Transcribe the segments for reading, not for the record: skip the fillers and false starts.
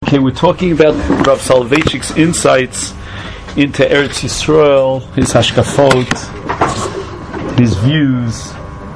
Okay, we're talking about Rav Soloveitchik's insights into Eretz Yisrael, his hashkafot, his views.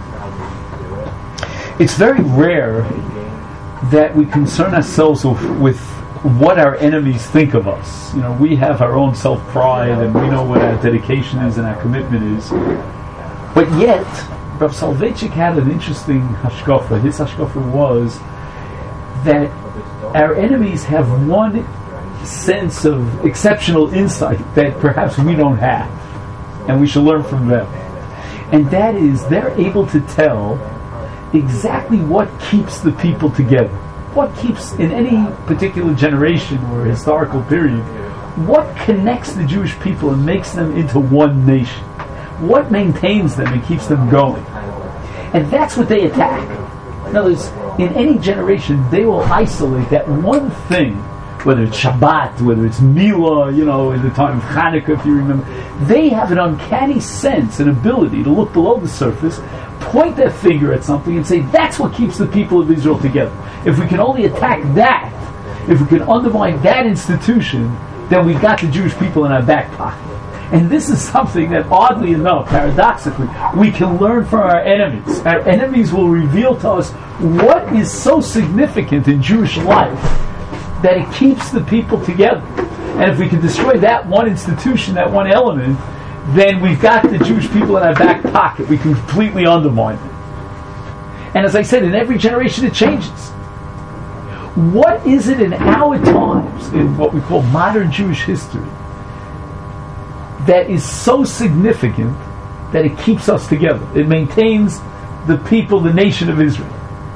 It's very rare that we concern ourselves with what our enemies think of us. You know, we have our own self-pride and we know what our dedication is and our commitment is. But yet, Rav Soloveitchik had an interesting hashkafa. His hashkafa was that our enemies have one sense of exceptional insight that perhaps we don't have, and we should learn from them. And that is, they're able to tell exactly what keeps the people together. What keeps, in any particular generation or historical period, what connects the Jewish people and makes them into one nation? What maintains them and keeps them going? And that's what they attack. In other words, in any generation, they will isolate that one thing, whether it's Shabbat, whether it's Milah, in the time of Hanukkah, if you remember. They have an uncanny sense and ability to look below the surface, point their finger at something and say, that's what keeps the people of Israel together. If we can only attack that, if we can undermine that institution, then we've got the Jewish people in our back pocket. And this is something that, oddly enough, paradoxically, we can learn from our enemies. Our enemies will reveal to us what is so significant in Jewish life that it keeps the people together. And if we can destroy that one institution, that one element, then we've got the Jewish people in our back pocket. We can completely undermine them. And as I said, in every generation it changes. What is it in our times, in what we call modern Jewish history, that is so significant that it keeps us together? It maintains the people, the nation of Israel.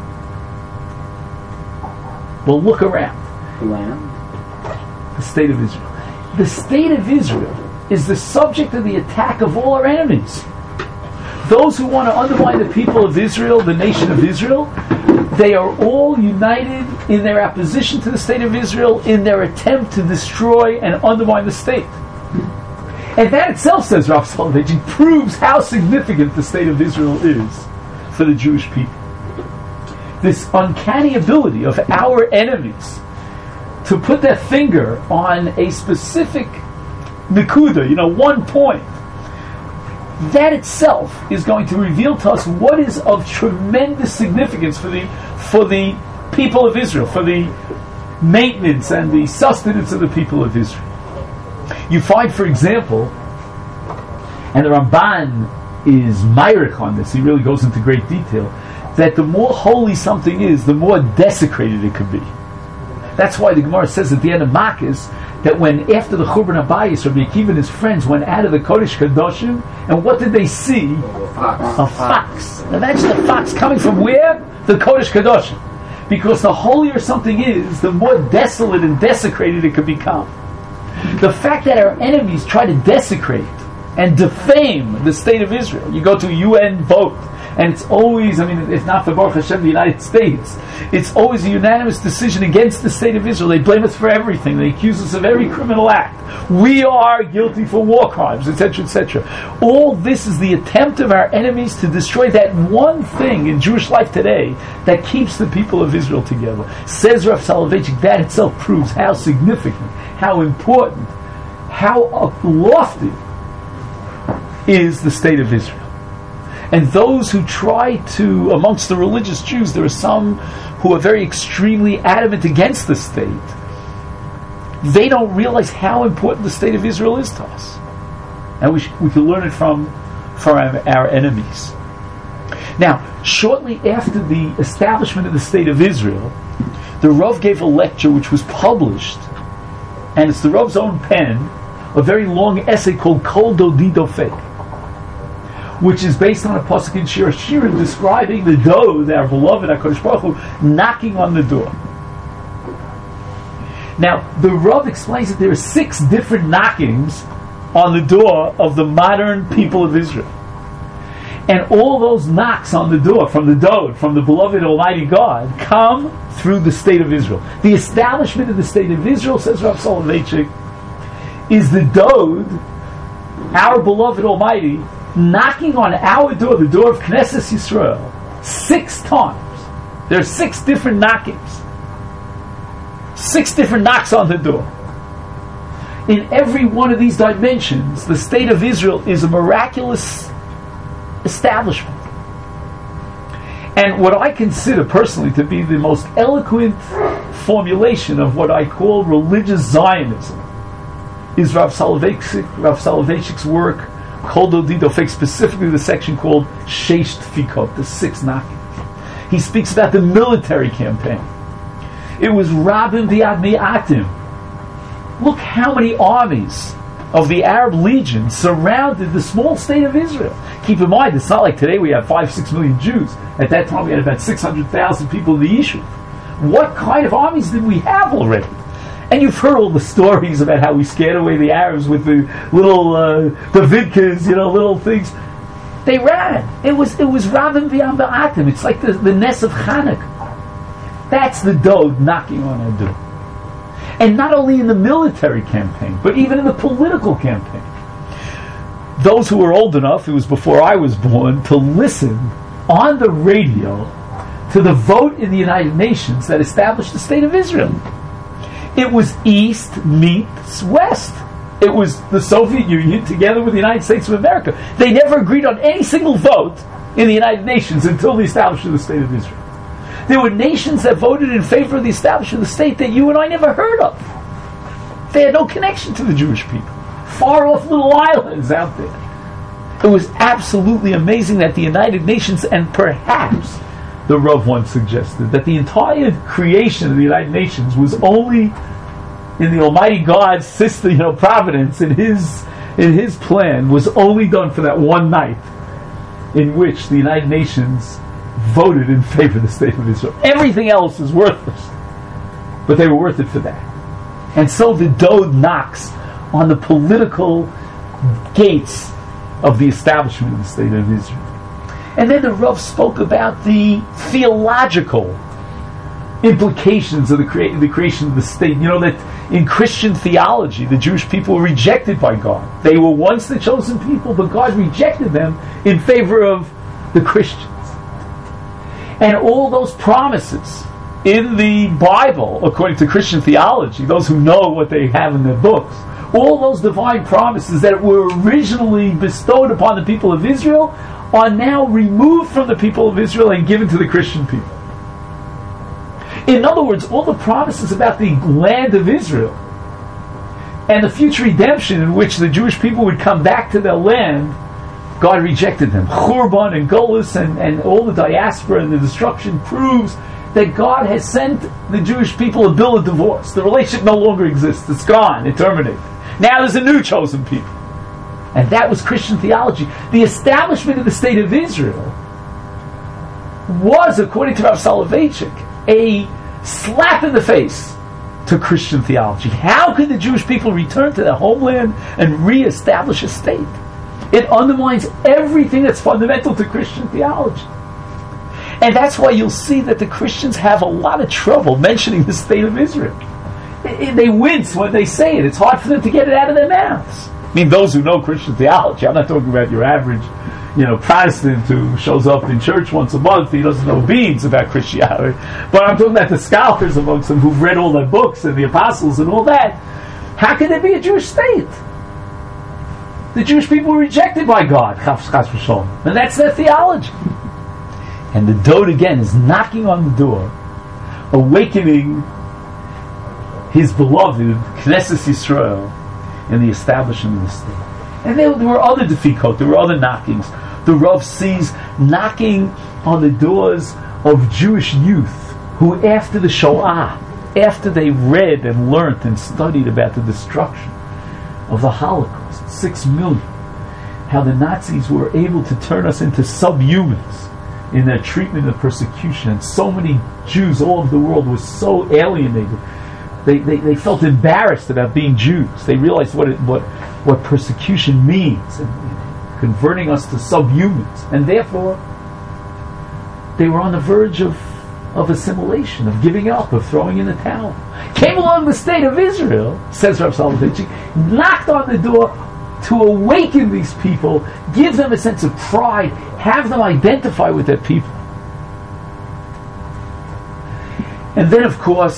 Well, look around. The state of Israel. The state of Israel is the subject of the attack of all our enemies. Those who want to undermine the people of Israel, the nation of Israel, they are all united in their opposition to the state of Israel, in their attempt to destroy and undermine the state. And that itself, says Rav Soloveitchik, proves how significant the state of Israel is for the Jewish people. This uncanny ability of our enemies to put their finger on a specific nekuda, one point, that itself is going to reveal to us what is of tremendous significance for the people of Israel, for the maintenance and the sustenance of the people of Israel. You find, for example, and the Ramban is myrich on this, he really goes into great detail, that the more holy something is, the more desecrated it could be. That's why the Gemara says at the end of Makis that when after the Churban Abayis, Rabbi Akiva and his friends went out of the Kodesh Kadoshim, and what did they see? A fox. Imagine a fox coming from where? The Kodesh Kadoshim. Because the holier something is, the more desolate and desecrated it could become. The fact that our enemies try to desecrate and defame the state of Israel. You go to a UN vote, and it's always, if not for Baruch Hashem, the United States, it's always a unanimous decision against the state of Israel. They blame us for everything. They accuse us of every criminal act. We are guilty for war crimes, etc., etc. All this is the attempt of our enemies to destroy that one thing in Jewish life today that keeps the people of Israel together. Says Rav Soloveitchik, that itself proves how significant, how important, how lofty is the state of Israel. And those who try to, amongst the religious Jews, there are some who are very extremely adamant against the state. They don't realize how important the state of Israel is to us. And we can learn it from our enemies. Now, shortly after the establishment of the state of Israel, the Rav gave a lecture which was published, and it's the Rav's own pen, a very long essay called Kol Dodi Dofek, which is based on a pasuk in Shir Hashirim describing the Dod, our beloved HaKadosh Baruch Hu, knocking on the door. Now, the Rav explains that there are 6 different knockings on the door of the modern people of Israel. And all those knocks on the door from the Dod, from the beloved Almighty God, come through the state of Israel. The establishment of the state of Israel, says Rav Soloveitchik, is the Dod, our beloved Almighty, knocking on our door, the door of Knesset Yisrael, 6 times. There are 6 different knockings. 6 different knocks on the door. In every one of these dimensions, the state of Israel is a miraculous establishment. And what I consider personally to be the most eloquent formulation of what I call religious Zionism is Rav Soloveitchik's work, Kol Dodi Dofek, specifically the section called Sheish Tfikot, the 6 knockings. He speaks about the military campaign. It was Rabim Biad Mi'atim. Look how many armies of the Arab Legion surrounded the small state of Israel. Keep in mind, it's not like today we have 5-6 million Jews. At that time we had about 600,000 people in the Yishuv. What kind of armies did we have already? And you've heard all the stories about how we scared away the Arabs with the little Davidkas, little things. They ran. It was Rabim V'Yam. It's like the Ness of Hanukkah. That's the Dod knocking on our door. And not only in the military campaign, but even in the political campaign. Those who were old enough, it was before I was born, to listen on the radio to the vote in the United Nations that established the State of Israel. It was East meets West. It was the Soviet Union together with the United States of America. They never agreed on any single vote in the United Nations until the establishment of the State of Israel. There were nations that voted in favor of the establishment of the state that you and I never heard of. They had no connection to the Jewish people. Far off little islands out there. It was absolutely amazing that the United Nations, and perhaps the Rav once suggested, that the entire creation of the United Nations was only in the Almighty God's system, providence, in his plan, was only done for that one night in which the United Nations voted in favor of the state of Israel. Everything else is worthless. But they were worth it for that. And so the Dod knocks on the political gates of the establishment of the state of Israel. And then the Rav spoke about the theological implications of the creation of the state. That in Christian theology, the Jewish people were rejected by God. They were once the chosen people, but God rejected them in favor of the Christians. And all those promises in the Bible, according to Christian theology, those who know what they have in their books, all those divine promises that were originally bestowed upon the people of Israel are now removed from the people of Israel and given to the Christian people. In other words, all the promises about the land of Israel and the future redemption in which the Jewish people would come back to their land, God rejected them. Churban and Golus and all the diaspora and the destruction proves that God has sent the Jewish people a bill of divorce. The relationship no longer exists. It's gone. It terminated. Now there's a new chosen people. And that was Christian theology. The establishment of the state of Israel was, according to Rav Soloveitchik, a slap in the face to Christian theology. How could the Jewish people return to their homeland and re-establish a state? It undermines everything that's fundamental to Christian theology. And that's why you'll see that the Christians have a lot of trouble mentioning the state of Israel. They wince when they say it. It's hard for them to get it out of their mouths. I mean, those who know Christian theology. I'm not talking about your average, Protestant who shows up in church once a month. He doesn't know beans about Christianity. But I'm talking about the scholars amongst them who've read all their books and the apostles and all that. How can there be a Jewish state? The Jewish people were rejected by God, and that's their theology. And the Dod again is knocking on the door, awakening his beloved Knesset Yisrael in the establishment of the state. And there were other defikot, there were other knockings. The Rav sees knocking on the doors of Jewish youth who, after the Shoah, after they read and learned and studied about the destruction of the Holocaust, 6 million, how the Nazis were able to turn us into subhumans in their treatment of persecution, and so many Jews all over the world were so alienated. They felt embarrassed about being Jews. They realized what persecution means, and converting us to subhumans, and therefore they were on the verge of assimilation, of giving up, of throwing in the towel. Came along the state of Israel, says Rav Soloveitchik, knocked on the door to awaken these people, give them a sense of pride, have them identify with their people. And then, of course,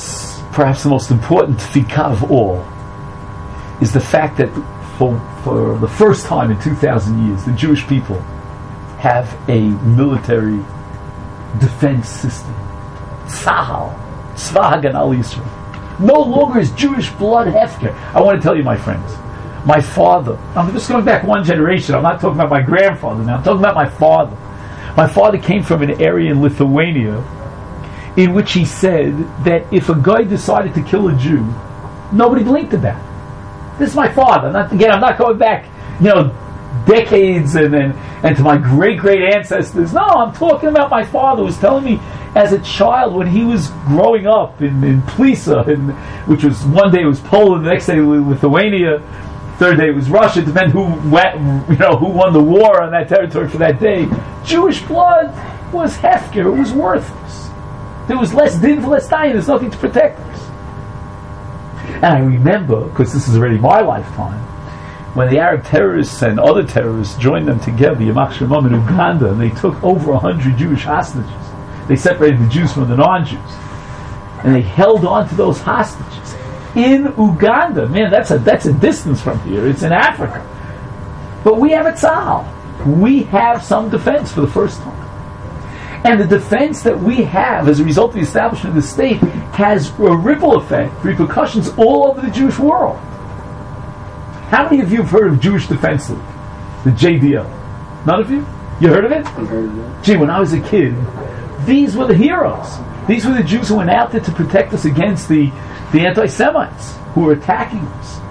perhaps the most important tefillah of all is the fact that for the first time in 2,000 years, the Jewish people have a military defense system. Tzahal, Tzva Haganah Yisrael. No longer is Jewish blood hefker. I want to tell you, my friends, my father, I'm just going back one generation, I'm not talking about my grandfather now, I'm talking about my father. My father came from an area in Lithuania in which he said that if a guy decided to kill a Jew, nobody blinked about it. This is my father. I'm not going back, decades and to my great ancestors. No, I'm talking about my father who was telling me as a child when he was growing up in Plisa, which was one day it was Poland, the next day it was Lithuania, third day it was Russia. It depended who won the war on that territory for that day. Jewish blood was hefker. It was worthless. There was less din for less dying. There's nothing to protect us. And I remember, because this is already my lifetime, when the Arab terrorists and other terrorists joined them together, Yamach Shemam in Uganda, and they took over 100 Jewish hostages. They separated the Jews from the non-Jews. And they held on to those hostages in Uganda. Man, that's a distance from here. It's in Africa. But we have a tzahal. We have some defense for the first time. And the defense that we have as a result of the establishment of the state has a ripple effect, repercussions all over the Jewish world. How many of you have heard of Jewish Defense League? The JDL? None of you? You heard of it? I've heard of it. Gee, when I was a kid, these were the heroes. These were the Jews who went out there to protect us against the anti-Semites who were attacking us.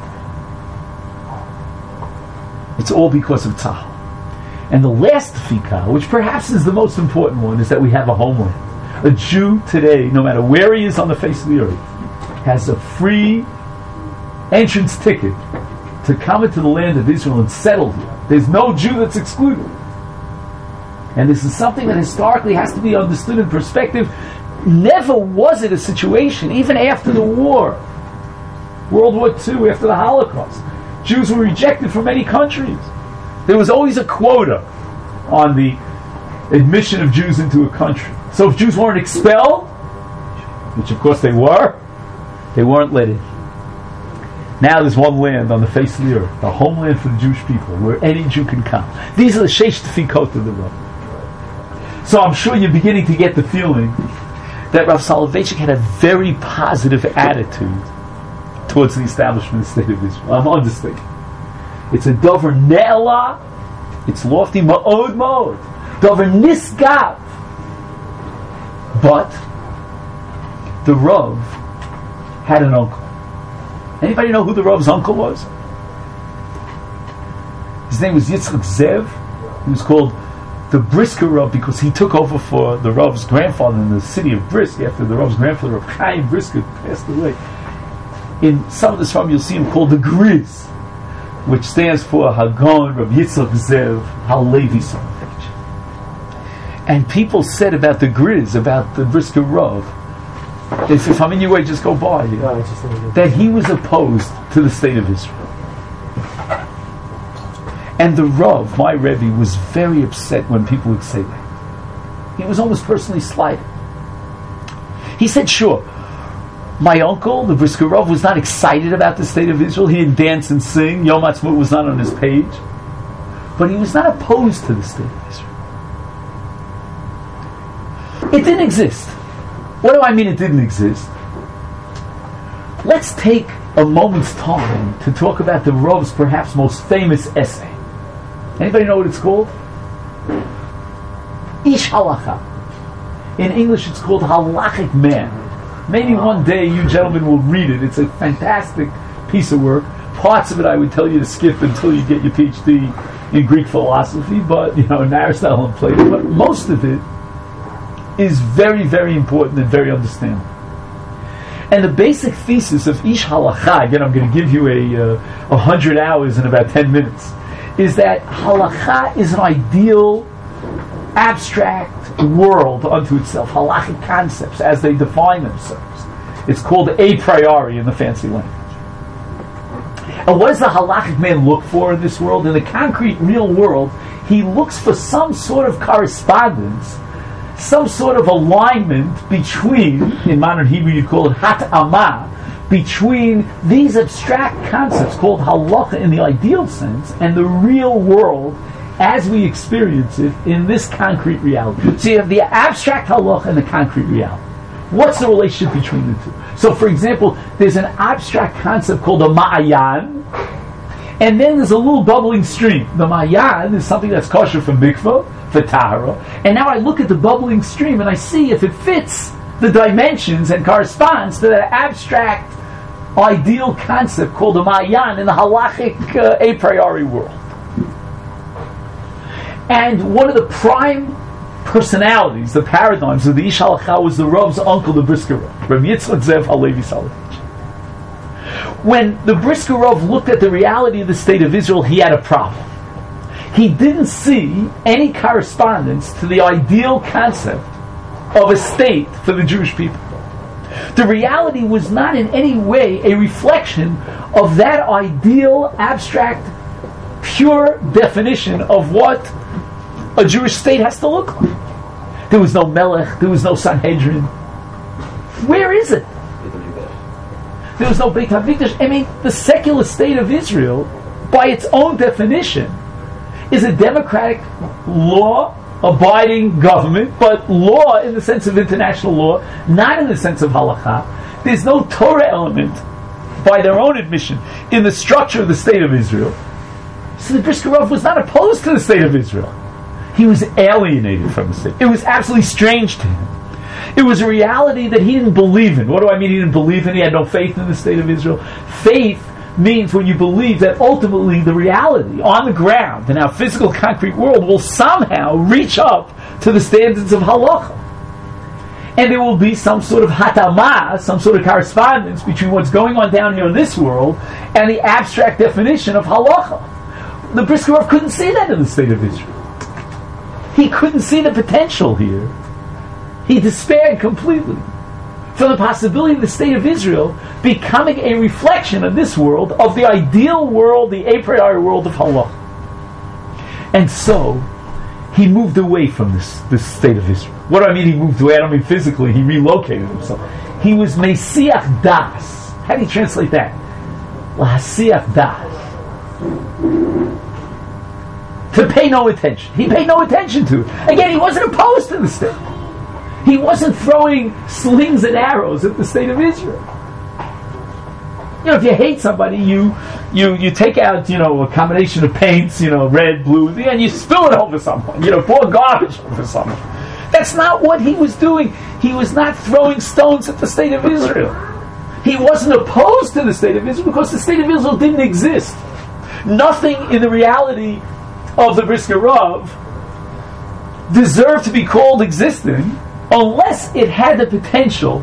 It's all because of tzahal. And the last tefillah, which perhaps is the most important one, is that we have a homeland. A Jew today, no matter where he is on the face of the earth, has a free entrance ticket to come into the land of Israel and settle here. There's no Jew that's excluded. And this is something that historically has to be understood in perspective. Never was it a situation, even after the war, World War II, after the Holocaust. Jews were rejected from many countries. There was always a quota on the admission of Jews into a country. So if Jews weren't expelled, which of course they weren't let in. Now there's one land on the face of the earth, the homeland for the Jewish people, where any Jew can come. These are the Sheish Tefikot of the Rav. So I'm sure you're beginning to get the feeling that Rav Soloveitchik had a very positive attitude towards the establishment of the state of Israel. I'm understating. It's a dover ne'ela, it's lofty ma'od ma'od, dover nisgav. But the Rav had an uncle. Anybody know who the Rav's uncle was? His name was Yitzchak Zev. He was called the Brisker Rav because he took over for the Rav's grandfather in the city of Brisk after the Rav's grandfather, Rav Chaim Brisker, passed away. In some of the Sfarim you'll see him called the Griz, which stands for Hagon Rav Yitzchak Zev Halevi Soloveitchik. And people said about the Griz, about the Brisker Rav, they said, if I'm in your way, just go by. That he was opposed to the state of Israel. And the Rav, my Rebbe, was very upset when people would say that. He was almost personally slighted. He said, sure, my uncle, the Brisker Rav, was not excited about the state of Israel. He didn't dance and sing. Yom Ha'atzmaut was not on his page. But he was not opposed to the state of Israel. It didn't exist. What do I mean it didn't exist? Let's take a moment's time to talk about the Rav's perhaps most famous essay. Anybody know what it's called? Ish Halacha. In English it's called Halachic Man. Maybe one day you gentlemen will read it. It's a fantastic piece of work. Parts of it I would tell you to skip until you get your PhD in Greek philosophy, but in Aristotle and Plato. But most of it is very, very important and very understandable. And the basic thesis of Ish Halacha, again I'm going to give you 100 hours in about 10 minutes, is that Halacha is an ideal, abstract world unto itself. Halachic concepts as they define themselves. It's called a priori in the fancy language. And what does the halachic man look for in this world? In the concrete, real world, he looks for some sort of correspondence, some sort of alignment between, in modern Hebrew you call it hat'amah, between these abstract concepts called halacha in the ideal sense and the real world as we experience it in this concrete reality. So you have the abstract halacha and the concrete reality. What's the relationship between the two? So for example, there's an abstract concept called a ma'ayan, and then there's a little bubbling stream. The ma'ayan is something that's kosher for mikvah, for tahara, and now I look at the bubbling stream and I see if it fits the dimensions and corresponds to that abstract ideal concept called a ma'ayan in the halachic a priori world. And one of the prime personalities, the paradigms of the Ish Halacha was the Rav's uncle, the Brisker Rav, Rav Yitzchak Zev Halevi Soloveitch. When the Brisker Rav looked at the reality of the state of Israel, he had a problem. He didn't see any correspondence to the ideal concept of a state for the Jewish people. The reality was not in any way a reflection of that ideal, abstract, pure definition of what a Jewish state has to look like. There was no Melech, there was no Sanhedrin. Where is it? There was no Beit HaMikdash. I mean, the secular state of Israel, by its own definition, is a democratic, law-abiding government, but law in the sense of international law, not in the sense of halakha. There's no Torah element, by their own admission, in the structure of the state of Israel. So the Brisker Rav was not opposed to the state of Israel. He was alienated from the state. It was absolutely strange to him. It was a reality that he didn't believe in. What do I mean he didn't believe in? He had no faith in the state of Israel. Faith means when you believe that ultimately the reality on the ground in our physical concrete world will somehow reach up to the standards of halacha. And there will be some sort of hatama, some sort of correspondence between what's going on down here in this world and the abstract definition of halacha. The Brisker Rav couldn't see that in the state of Israel. He couldn't see the potential here. He despaired completely from the possibility of the state of Israel becoming a reflection of this world, of the ideal world, the a priori world of halacha. And so, he moved away from this state of Israel. What do I mean he moved away? I don't mean physically, he relocated himself. He was Mesiach Das. How do you translate that? Lahasiach Das. To pay no attention. He paid no attention to it. Again, he wasn't opposed to the state. He wasn't throwing slings and arrows at the state of Israel. You know, if you hate somebody, you take out, a combination of paints, red, blue, and you spill it over someone. Pour garbage over someone. That's not what he was doing. He was not throwing stones at the state of Israel. He wasn't opposed to the state of Israel because the state of Israel didn't exist. Nothing in the reality of the Brisker Rav deserved to be called existing unless it had the potential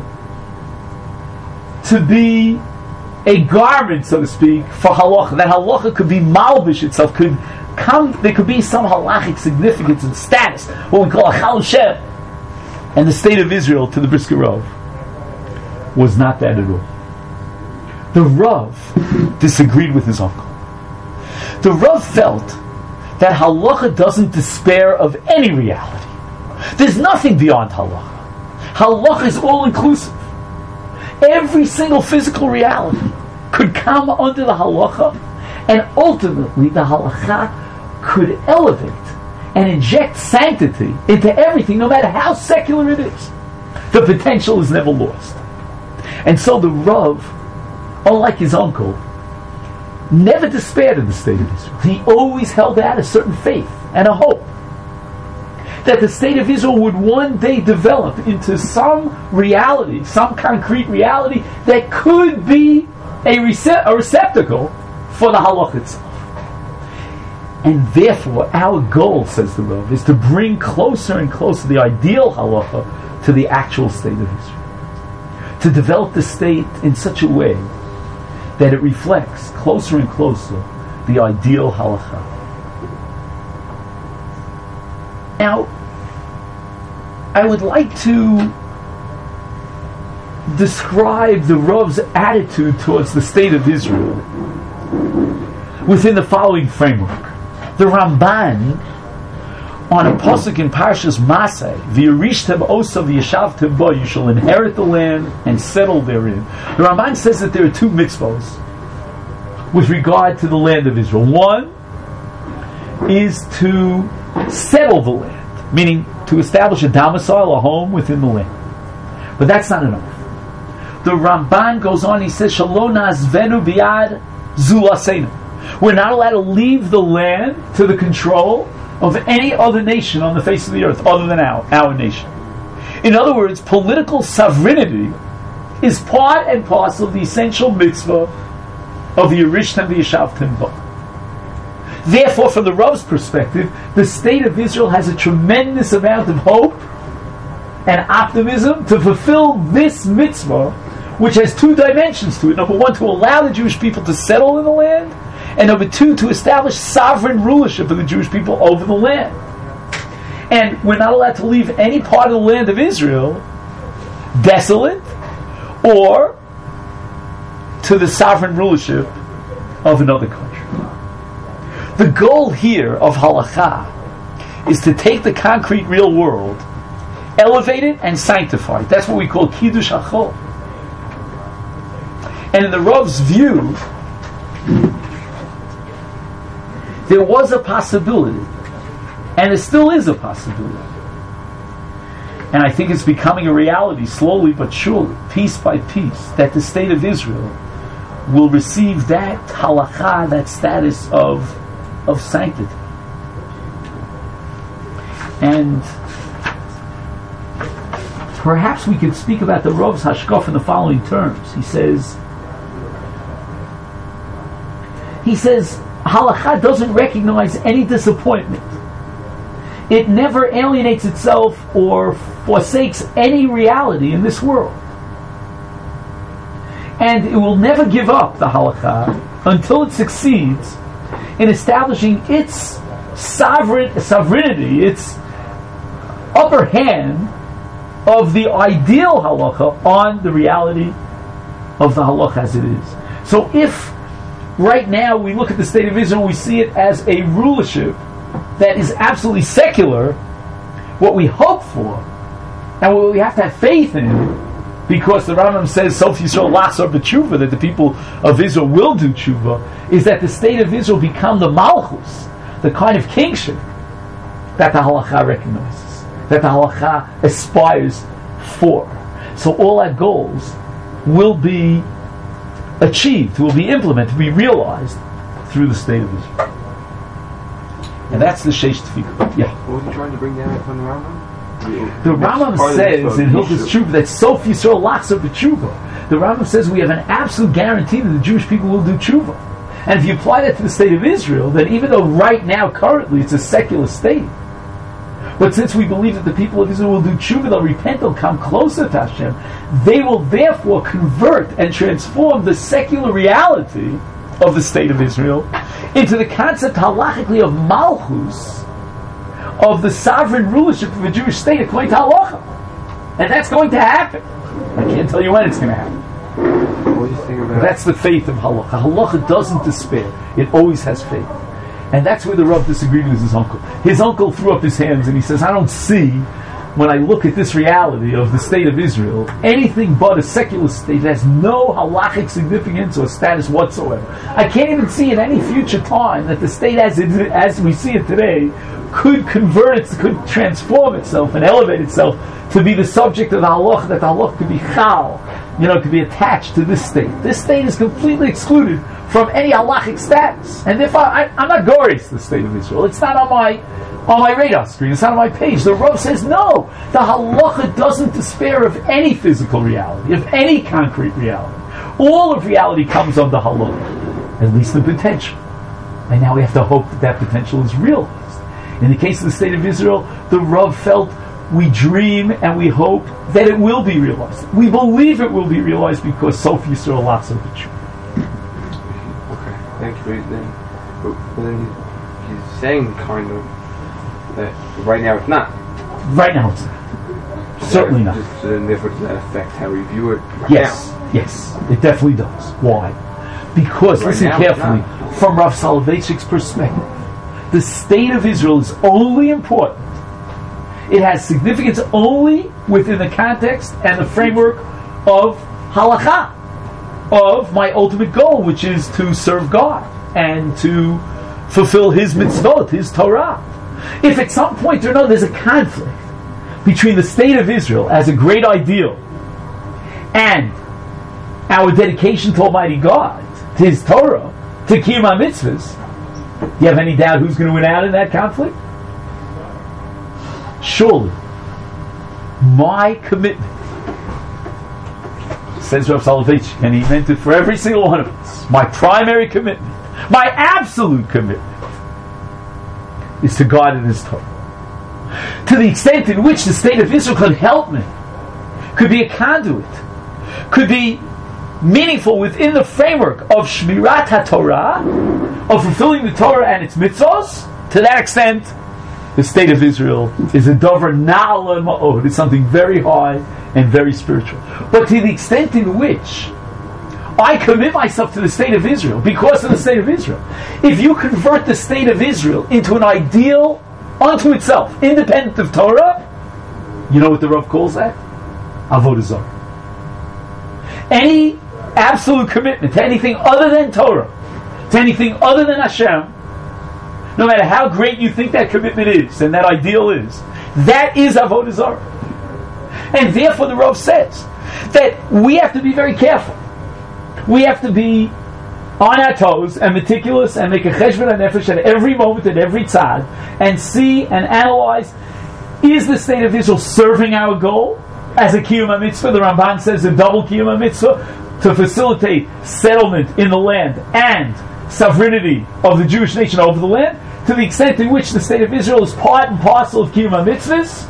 to be a garment, so to speak, for halacha. That halacha could be malbish itself, there could be some halachic significance and status, what we call a chal shem. And the state of Israel to the Brisker Rav was not that at all. The Rav disagreed with his uncle. The Rav felt that halacha doesn't despair of any reality. There's nothing beyond halacha. Halacha is all-inclusive. Every single physical reality could come under the halacha, and ultimately the halacha could elevate and inject sanctity into everything, no matter how secular it is. The potential is never lost. And so the Rav, unlike his uncle, never despaired of the state of Israel. He always held out a certain faith and a hope that the state of Israel would one day develop into some reality, some concrete reality that could be a receptacle for the halakha itself. And therefore, our goal, says the Rav, is to bring closer and closer the ideal halakha to the actual state of Israel. To develop the state in such a way that it reflects closer and closer the ideal halakha. Now, I would like to describe the Rav's attitude towards the state of Israel within the following framework. The Ramban on a pasuk in Parshas Masay, "V'yirishtem osa v'yashavtem bo," you shall inherit the land and settle therein. The Ramban says that there are two mitzvos with regard to the land of Israel. One is to settle the land, meaning to establish a domicile, a home within the land. But that's not enough. The Ramban goes on, he says, "Shalo nazvenu biyad zulasenu." We're not allowed to leave the land to the control of any other nation on the face of the earth other than our nation. In other words, political sovereignty is part and parcel of the essential mitzvah of the Yerishtem v'Yashavtem Bo. Therefore, from the Rav's perspective, the state of Israel has a tremendous amount of hope and optimism to fulfill this mitzvah, which has two dimensions to it. Number one, to allow the Jewish people to settle in the land, and number two, to establish sovereign rulership of the Jewish people over the land. And we're not allowed to leave any part of the land of Israel desolate or to the sovereign rulership of another country. The goal here of halakha is to take the concrete real world, elevate it, and sanctify it. That's what we call Kiddush HaChol. And in the Rav's view, there was a possibility, and it still is a possibility, and I think it's becoming a reality slowly but surely, piece by piece, that the state of Israel will receive that halakha, that status of sanctity. And perhaps we could speak about the Rav's hashkaf in the following terms. He says halakha doesn't recognize any disappointment. It never alienates itself or forsakes any reality in this world. And it will never give up the halakha until it succeeds in establishing its sovereignty, its upper hand of the ideal halacha on the reality of the halacha as it is. So if right now we look at the state of Israel, we see it as a rulership that is absolutely secular, what we hope for and what we have to have faith in, because the Rambam says Sof Yisrael Lachzor b'tshuva, that the people of Israel will do tshuva, is that the state of Israel become the malchus, the kind of kingship that the halakha recognizes, that the halakha aspires for. So all our goals will be achieved, will be implemented, will be realized through the state of Israel. And that's the Sheish Tefillah. Yeah. What was he trying to bring down from the Rambam? The Rambam says in Hilchos Tshuva that Sof Yisrael Lachzor b'tshuva. The Rambam says we have an absolute guarantee that the Jewish people will do tshuva. And if you apply that to the state of Israel, then even though right now, currently, it's a secular state, but since we believe that the people of Israel will do tshuva, they'll repent, they'll come closer to Hashem, they will therefore convert and transform the secular reality of the state of Israel into the concept halachically of malchus, of the sovereign rulership of a Jewish state according to halacha. And that's going to happen. I can't tell you when it's going to happen. What do you think about That's the faith of halacha. Halacha doesn't despair. It always has faith. And that's where the Rav disagreed with his uncle. His uncle threw up his hands and he says, I don't see, when I look at this reality of the state of Israel, anything but a secular state that has no halachic significance or status whatsoever. I can't even see in any future time that the state as we see it today could convert it, could transform itself and elevate itself to be the subject of the halach, that the halach could be chal, could be attached to this state. This state is completely excluded from any halachic status. And therefore, I'm not glorious to the state of Israel. It's not on my radar screen. It's not on my page. The Rav says, no, the halacha doesn't despair of any physical reality, of any concrete reality. All of reality comes under halacha, at least the potential. And now we have to hope that potential is realized. In the case of the state of Israel, the Rav felt we dream and we hope that it will be realized. We believe it will be realized because Sof Yisrael Lachzor b'tshuva. Okay, thank you. But then he's saying kind of that right now it's not. Right now it's not. Certainly not. So then therefore does that affect how we view it right Yes, now? yes, it definitely does. Why? Because, Right listen now, carefully, from Rav Soloveitchik's perspective, the state of Israel is only important. It has significance only within the context and the framework of halakha, of my ultimate goal, which is to serve God and to fulfill His mitzvot, His Torah. If at some point or another there's a conflict between the state of Israel as a great ideal and our dedication to Almighty God, to His Torah, to Kiyum HaMitzvahs, do you have any doubt who's going to win out in that conflict? Surely, my commitment, says Rav Soloveitchik, and he meant it for every single one of us, my primary commitment, my absolute commitment, is to God and His Torah. To the extent in which the state of Israel could help me, could be a conduit, could be meaningful within the framework of Shmirat HaTorah, of fulfilling the Torah and its mitzvos, to that extent, the state of Israel is a davar na'ala ma'od. It's something very high and very spiritual. But to the extent in which I commit myself to the state of Israel because of the state of Israel, if you convert the state of Israel into an ideal unto itself, independent of Torah, you know what the Rav calls that? Avodah Zarah. Any absolute commitment to anything other than Torah, to anything other than Hashem, no matter how great you think that commitment is and that ideal is, that is Avodah Zarah. And therefore the Rav says that we have to be very careful. We have to be on our toes and meticulous and make a cheshbon hanefesh at every moment, at every tzad, and see and analyze, is the state of Israel serving our goal as a Kiyum HaMitzvah? The Ramban says a double Kiyum HaMitzvah to facilitate settlement in the land and sovereignty of the Jewish nation over the land, to the extent in which the state of Israel is part and parcel of Kiyum HaMitzvahs,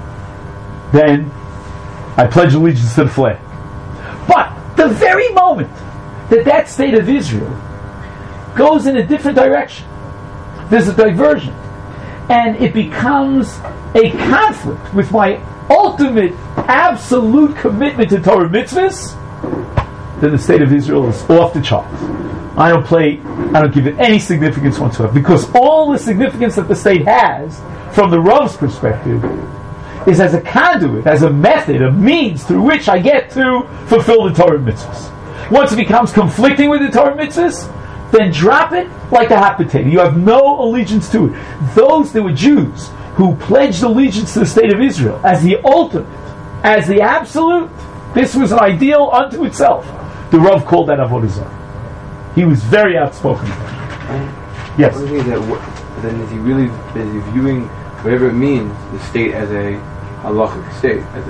then I pledge allegiance to the flag. But the very moment that state of Israel goes in a different direction, there's a diversion, and it becomes a conflict with my ultimate, absolute commitment to Torah mitzvahs, then the state of Israel is off the charts. I don't give it any significance whatsoever, because all the significance that the state has, from the Rav's perspective, is as a conduit, as a method, a means through which I get to fulfill the Torah mitzvahs. Once it becomes conflicting with the Torah mitzvahs, then drop it like a hot potato. You have no allegiance to it. There were Jews who pledged allegiance to the state of Israel as the ultimate, as the absolute. This was an ideal unto itself. The Rav called that Avodah Zarah. He was very outspoken about it. Yes. Then is he viewing whatever it means, the state as a halachic state, as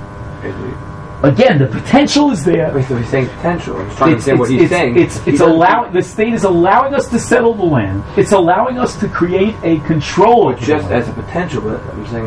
a again, the potential is there. Wait, so he's saying potential. I'm trying to understand what he's saying. The state is allowing us to settle the land. It's allowing us to create a control. Just as a potential, but I'm saying.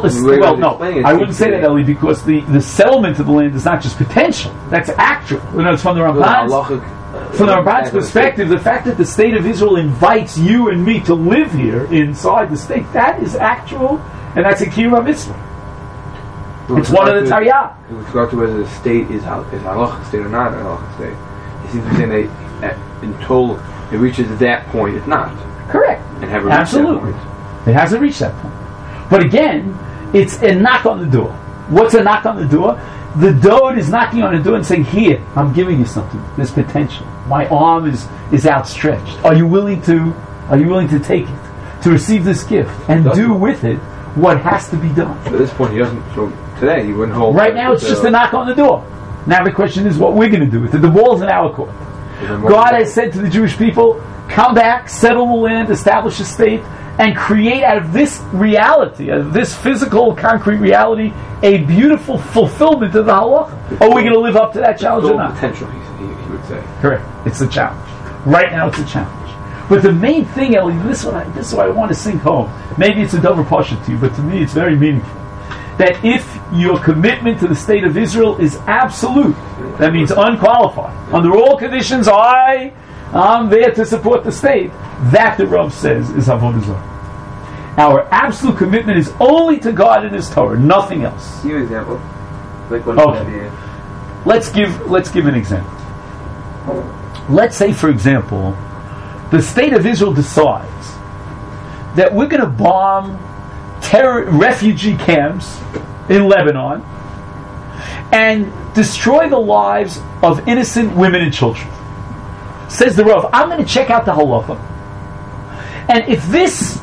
I wouldn't say that, Eli, because the settlement of the land is not just potential. That's actual. It's from the Ramban's perspective, the fact that the state of Israel invites you and me to live here inside the state, that is actual, and that's a Kiyum HaMitzvah. It's one of the Taryah. With regard to whether the state is halachic state or not a halachic state, he seems to be saying that until it reaches that point, it's not. Correct. Absolutely. It hasn't reached that point. But again, it's a knock on the door. What's a knock on the door? The Dode is knocking on the door and saying, "Here, I'm giving you something. There's potential. My arm is outstretched. Are you willing to take it, to receive this gift, and do with it what has to be done?" So at this point, he doesn't. So today, he wouldn't hold. Right now, it's just a knock on the door. Now the question is what we're going to do with it. The ball's in our court. God has said to the Jewish people, "Come back, settle the land, establish a state, and create out of this reality, out of this physical, concrete reality, a beautiful fulfillment of the halacha." Are we going to live up to that challenge or not? Potential, he would say. Correct. It's a challenge. Right now, it's a challenge. But the main thing, Eli, this is what I want to sink home. Maybe it's a double pasha to you, but to me, it's very meaningful. That if your commitment to the state of Israel is absolute, that means unqualified, under all conditions, I'm there to support the state, that the Rav says is Avodah Zarah. Our absolute commitment is only to God and His Torah, nothing else. Give an example. Okay. Let's give an example. Let's say, for example, the state of Israel decides that we're going to bomb refugee camps in Lebanon and destroy the lives of innocent women and children. Says the Rav, I'm going to check out the halacha, and if this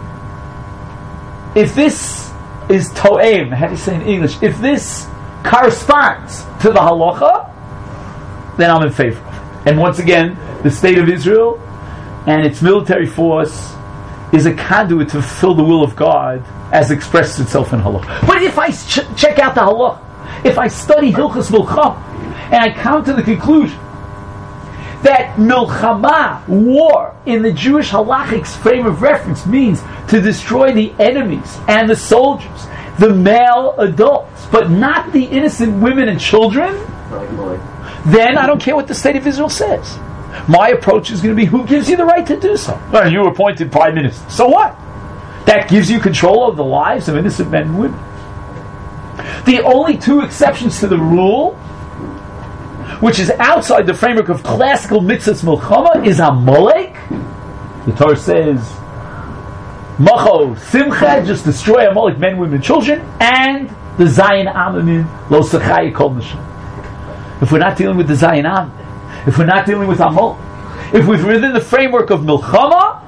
is to'em, how do you say in English? If this corresponds to the halacha, then I'm in favor of it. And once again, the state of Israel and its military force is a conduit to fulfill the will of God as expressed itself in halacha. But if I check out the halacha, if I study Hilchos Milchama, and I come to the conclusion that milchama, war, in the Jewish halachic frame of reference means to destroy the enemies and the soldiers, the male adults, but not the innocent women and children, then I don't care what the state of Israel says. My approach is going to be, who gives you the right to do so? Well, you were appointed prime minister. So what? That gives you control of the lives of innocent men and women. The only two exceptions to the rule, which is outside the framework of classical mitzvahs milchama, is Amalek. The Torah says, Macho Simcha, just destroy Amalek, men, women, children, and the Zayin Amamin, Lo Sechai Kol Nashim. If we're not dealing with the Zayin Amamin, if we're not dealing with Amalek, if we're within the framework of milchama,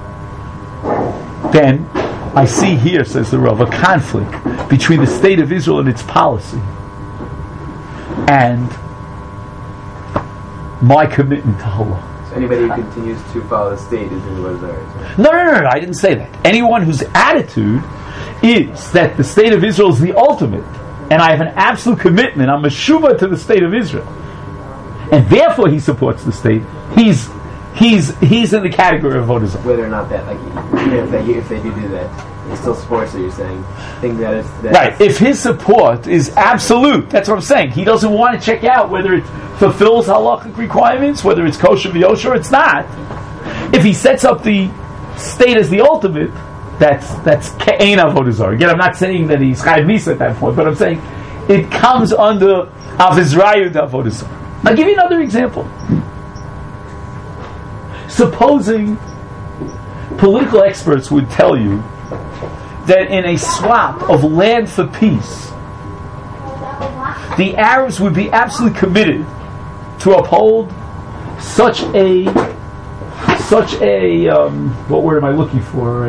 then I see here, says the Rav, a conflict between the state of Israel and its policy and my commitment to halakha. So anybody who continues to follow the state is in the Wazar. No, I didn't say that. Anyone whose attitude is that the state of Israel is the ultimate, and I have an absolute commitment, I'm meshubah to the state of Israel, and therefore he supports the state, he's in the category of avodah zarah. Whether or not that, like, even if they do that, he still supports it, you're saying. Think that it's... Right, if his support is absolute, that's what I'm saying. He doesn't want to check out whether it fulfills halachic requirements, whether it's kosher v'yosher, it's not. If he sets up the state as the ultimate, that's ke'ein avodah zarah. Again, I'm not saying that he's chayav misa at that point, but I'm saying it comes under avizrayu avodah zarah. I'll give you another example. Supposing political experts would tell you that in a swap of land for peace, the Arabs would be absolutely committed to uphold such a what word am I looking for?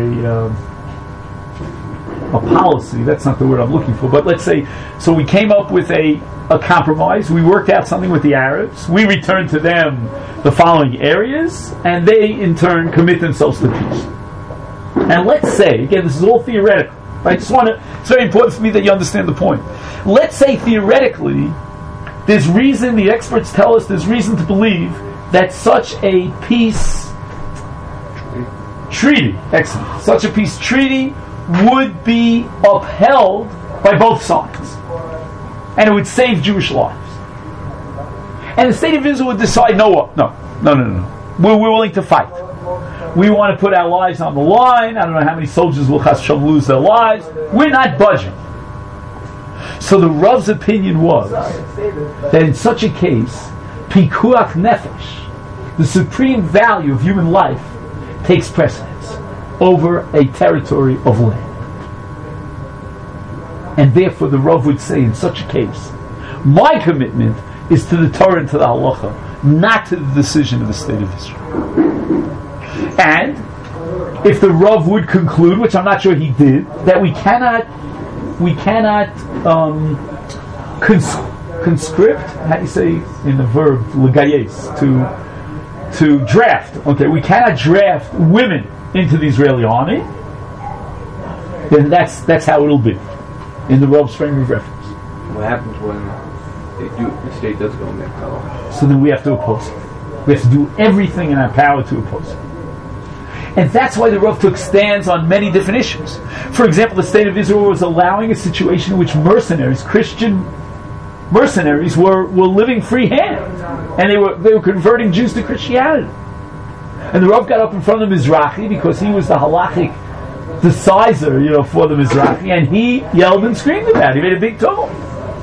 A policy. That's not the word I'm looking for. But let's say, so we came up with a compromise. We worked out something with the Arabs. We returned to them the following areas, and they in turn commit themselves to peace. And let's say, again, this is all theoretical. I just want to, it's very important for me that you understand the point. Let's say theoretically, there's reason, the experts tell us there's reason to believe that such a peace treaty, excellent, such a peace treaty would be upheld by both sides. And it would save Jewish lives. And the state of Israel would decide, no. We're willing to fight. We want to put our lives on the line. I don't know how many soldiers will chas v'shalom lose their lives. We're not budging. So the Rav's opinion was that in such a case, pikuach nefesh, the supreme value of human life, takes precedence over a territory of land. And therefore the Rav would say in such a case, my commitment is to the Torah and to the halacha, not to the decision of the state of Israel. And if the Rav would conclude, which I'm not sure he did, that we cannot conscript, how do you say in the verb legayes, to draft, okay, we cannot draft women into the Israeli army, then that's how it'll be in the Rav's frame of reference. What happens when the state does go make halacha? So then we have to oppose it. We have to do everything in our power to oppose it. And that's why the Rav took stands on many different issues. For example, the state of Israel was allowing a situation in which mercenaries, Christian mercenaries, were living free hand, and they were converting Jews to Christianity. And the Rav got up in front of the Mizrahi because he was the halachic decider, for the Mizrahi, and he yelled and screamed about it. He made a big tumult.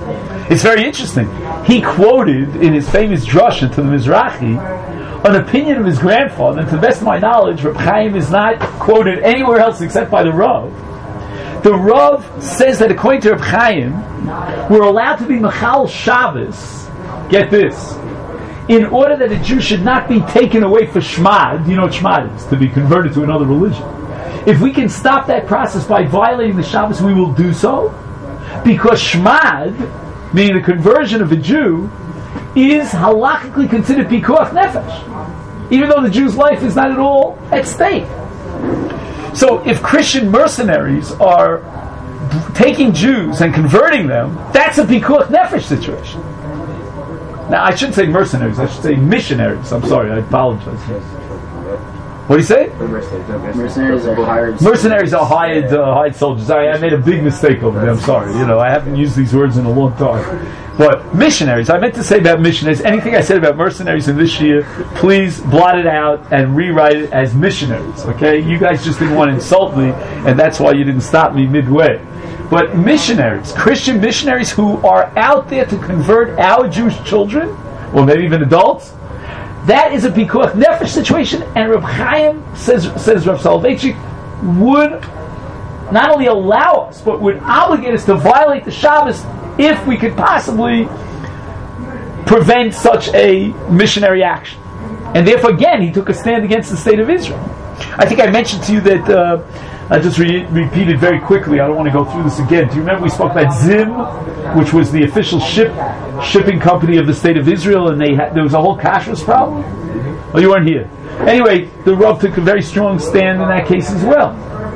It's very interesting. He quoted in his famous drasha to the Mizrahi an opinion of his grandfather, and to the best of my knowledge, Reb Chaim is not quoted anywhere else except by the Rav. The Rav says that according to Reb Chaim, we're allowed to be Mechal Shabbos, get this, in order that a Jew should not be taken away for Shmad. You know what Shmad is, to be converted to another religion. If we can stop that process by violating the Shabbos, we will do so, because Shmad, meaning the conversion of a Jew, is halachically considered pikuach nefesh, even though the Jew's life is not at all at stake. So if Christian mercenaries are taking Jews and converting them, that's a pikuach nefesh situation. Now I shouldn't say mercenaries, I should say missionaries. I'm sorry, I apologize. What do you say? Mercenaries are hired soldiers. I made a big mistake over there. I'm sorry. I haven't used these words in a long time. But missionaries, I meant to say about missionaries. Anything I said about mercenaries in this year, please blot it out and rewrite it as missionaries. Okay? You guys just didn't want to insult me, and that's why you didn't stop me midway. But missionaries, Christian missionaries who are out there to convert our Jewish children, or maybe even adults, that is a pikuach nefesh situation, and Reb Chaim says Rav Soloveitchik would not only allow us, but would obligate us to violate the Shabbos if we could possibly prevent such a missionary action. And therefore, again, he took a stand against the state of Israel. I think I mentioned to you that I just repeated very quickly. I don't want to go through this again. Do you remember we spoke about Zim, which was the official shipping company of the state of Israel, and there was a whole kashrus problem? Oh, you weren't here. Anyway, the Rav took a very strong stand in that case as well.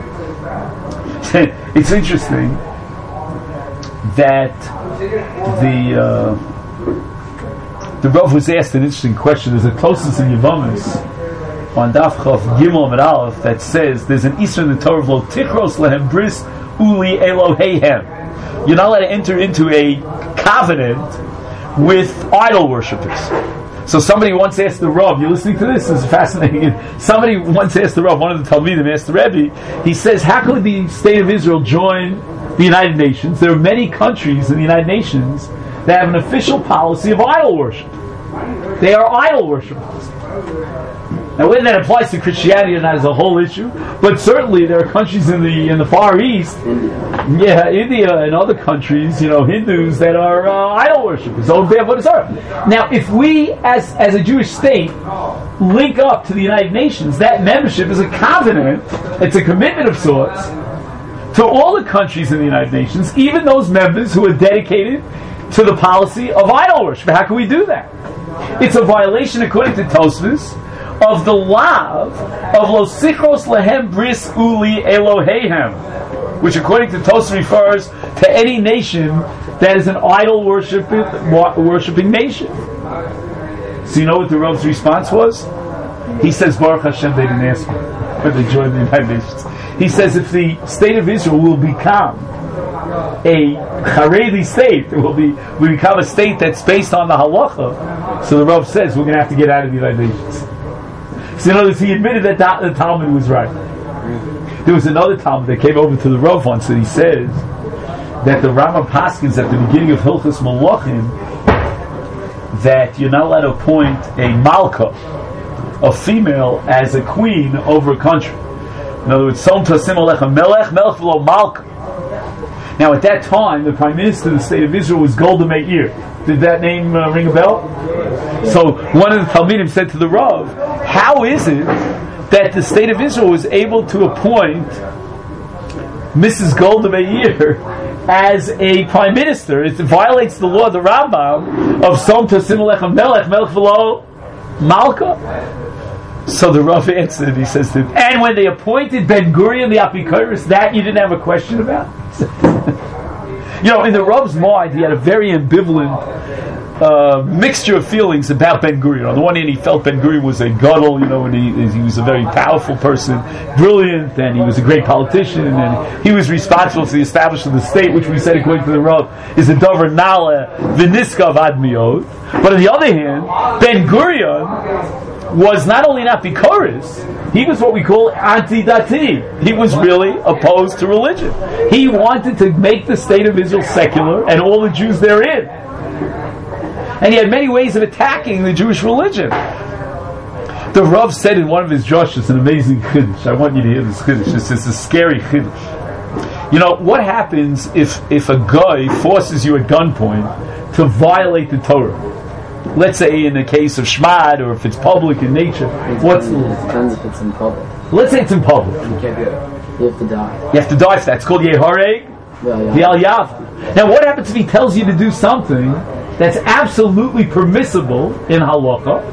It's interesting that the Rav was asked an interesting question. There's a closest in Yevamis on Daf Chav Gimel Amud Aleph that says there's an Isra in the Torah of Lo Tichros Lehem Bris Uli Eloheihem. You're not allowed to enter into a covenant with idol worshippers. So somebody once asked the Rav, you're listening to this? This is fascinating. Somebody once asked the Rav, one of the Talmidim asked the Rebbe, he says, how could the state of Israel join the United Nations? There are many countries in the United Nations that have an official policy of idol worship. They are idol worshippers. Now, whether that applies to Christianity or not is a whole issue, but certainly there are countries in the Far East, India and other countries, Hindus that are idol worshippers. Now, if we, as a Jewish state, link up to the United Nations, that membership is a covenant, it's a commitment of sorts, to all the countries in the United Nations, even those members who are dedicated to the policy of idol worship. How can we do that? It's a violation, according to Tosfos, of the law of Lo Sichros Lehem Bris Uli Eloheihem, which according to Tosfos refers to any nation that is an idol worshipping nation. So you know what the Rav's response was? He says, Baruch Hashem, they didn't ask me when they joined the United Nations. He says if the state of Israel will become a Haredi state, we become a state that's based on the halacha, so the Rav says we're going to have to get out of the United Nations. So in other words, he admitted that the Talmud was right. There was another Talmud that came over to the Rav once, and he says that the Rambam paskins at the beginning of Hilchos Malachim that you're not allowed to appoint a malka, a female, as a queen over a country. In other words, Som Tasim Alecha Melech V'lo Malka. Now, at that time, the Prime Minister of the State of Israel was Golda Meir. Did that name ring a bell? So, one of the Talmidim said to the Rav, how is it that the State of Israel was able to appoint Mrs. Golda Meir as a Prime Minister? It violates the law of the Rambam of Som Tasim Alecha Melech V'lo Malka. So the Rav answered, he says to him, and when they appointed Ben Gurion the Apikoros, that you didn't have a question about? In the Rav's mind, he had a very ambivalent mixture of feelings about Ben Gurion. On the one hand, he felt Ben Gurion was a gadol, and he was a very powerful person, brilliant, and he was a great politician, and he was responsible for the establishment of the state, which we said, according to the Rav, is a davar nala v'niskav ad miod. But on the other hand, Ben Gurion was not only not Bikoris, he was what we call anti-dati. He was really opposed to religion. He wanted to make the state of Israel secular and all the Jews therein. And he had many ways of attacking the Jewish religion. The Rav said in one of his drushes an amazing chiddush. I want you to hear this chiddush. This is a scary chiddush. You know, what happens if a guy forces you at gunpoint to violate the Torah? Let's say in the case of Shmad, or if it's public in nature. It depends if it's in public. Let's say it's in public. You can't do it. You have to die. You have to die for that. It's called Yehareg V'al Yav. Now what happens if he tells you to do something that's absolutely permissible in halacha,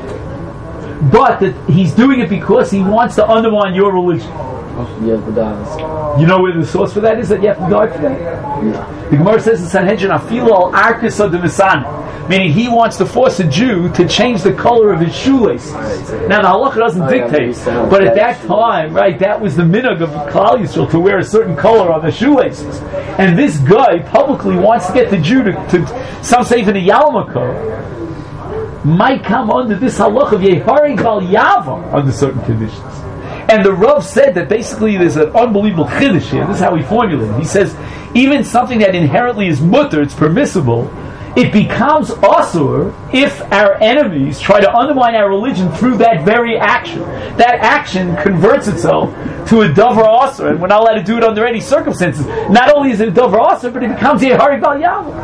but that he's doing it because he wants to undermine your religion? You have to die. You know where the source for that is, that you have to die for that? Yeah. The Gemara says in Sanhedrin, Afilu al arkis ad misana, meaning he wants to force a Jew to change the color of his shoelaces. Now the halacha doesn't dictate, but at that time, right, that was the minhag of Klal Yisrael to wear a certain color on the shoelaces. And this guy publicly wants to get the Jew to some say even a yarmulke, might come under this halacha of Yehareg V'al Yavar under certain conditions. And the Rav said that basically there's an unbelievable chiddush here. This is how he formulated it. He says, even something that inherently is mutter, it's permissible, it becomes asur if our enemies try to undermine our religion through that very action. That action converts itself to a davar asur, and we're not allowed to do it under any circumstances. Not only is it a davar asur, but it becomes Yehareg V'al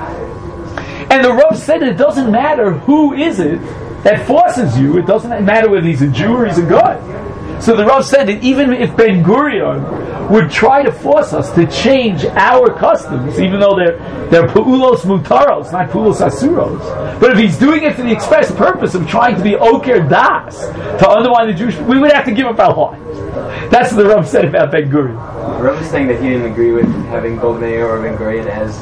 Yavar. And the Rav said it doesn't matter who is it that forces you. It doesn't matter whether he's a Jew or he's a God. So the Rav said that even if Ben Gurion would try to force us to change our customs, even though they're pu'ulos mutaros, not pu'ulos asuros, but if he's doing it for the express purpose of trying to be oker das, to undermine the Jewish, we would have to give up our lives. That's what the Rav said about Ben Gurion. The Rav was saying that he didn't agree with having Golda Meir or Ben Gurion as...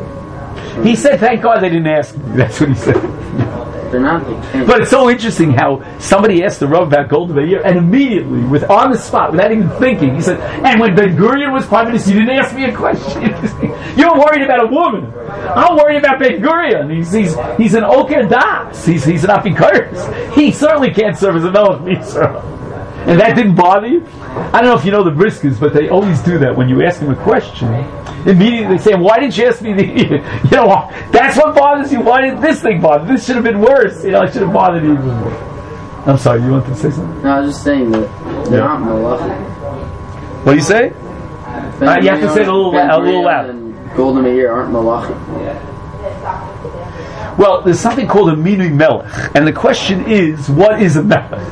He said, thank God they didn't ask me. That's what he said. They're not. But it's so interesting how somebody asked the Rav about Golda Meir, and immediately, on the spot, without even thinking, he said, and when Ben Gurion was prime minister, you didn't ask me a question. You're worried about a woman. I'm worried about Ben Gurion. He's an Oker Das. He's an Apikoros. He certainly can't serve as a Melech Yisrael. And that didn't bother you? I don't know if you know the Briskers, but they always do that. When you ask them a question, immediately they say, why didn't you ask me that's what bothers you. Why did this thing bother? This should have been worse. It should have bothered you even more. I'm sorry, you wanted to say something? No, I was just saying that they're not malachim. What do you say? You have to say it a little loud. And Golda Meir aren't malachim. Well, there's something called a minui melech, and the question is, what is a melech?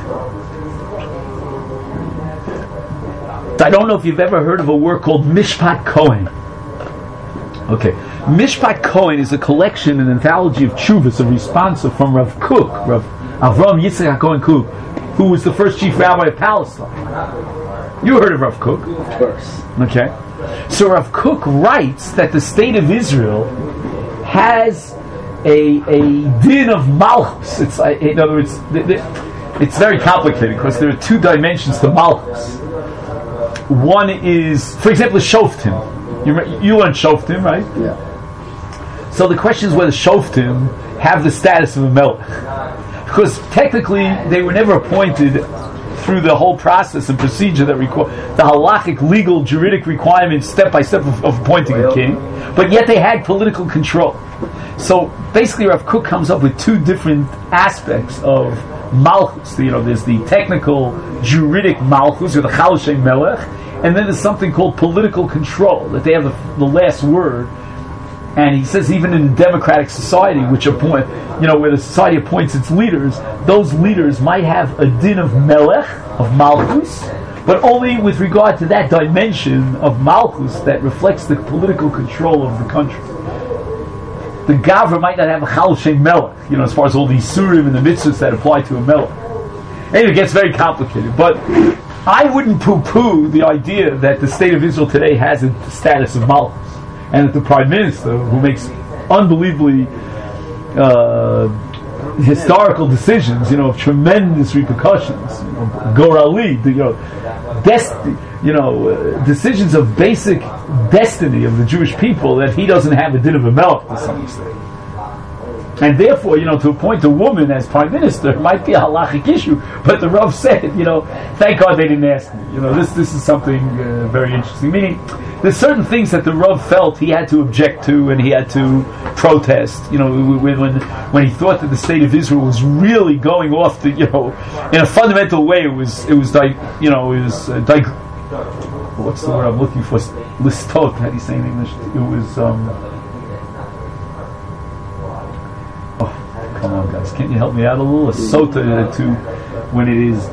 I don't know if you've ever heard of a work called Mishpat Kohen. Okay, Mishpat Kohen is a collection, an anthology of tshuvas, a response from Rav Kook, Rav Avram Yitzchak Cohen Kook, who was the first chief rabbi of Palestine. You heard of Rav Kook? Of course. Okay, so Rav Kook writes that the state of Israel has a din of malchus. It's in other words, it's very complicated because there are two dimensions to malchus. One is, for example, Shoftim. You learned Shoftim, right? Yeah. So the question is whether Shoftim have the status of a melech. Because technically they were never appointed through the whole process and procedure that the halachic, legal, juridic requirements step by step of appointing a king, but yet they had political control. So basically Rav Kook comes up with two different aspects of Malchus. There's the technical, juridic Malchus, or the Chal Shem Melech, and then there's something called political control, that they have the last word. And he says even in a democratic society, which appoint, where the society appoints its leaders, those leaders might have a din of Melech, of Malchus, but only with regard to that dimension of Malchus that reflects the political control of the country. The Gavra might not have a Chal Shem Melech, as far as all these Surim and the mitzvahs that apply to a Melech. Anyway, it gets very complicated, but I wouldn't poo-poo the idea that the state of Israel today has a status of Malchus, and that the Prime Minister, who makes unbelievably historical decisions, of tremendous repercussions, Gorali, decisions of basic destiny of the Jewish people, that he doesn't have a din of a melech to some extent. And therefore, to appoint a woman as prime minister might be a halachic issue. But the Rav said, thank God they didn't ask me. This is something very interesting. Meaning, there's certain things that the Rav felt he had to object to and he had to protest. When he thought that the state of Israel was really going off the, in a fundamental way, it was what's the word I'm looking for? Listot. How do you say in English? It was. Come on, guys! Can't you help me out a little? A sota to when it is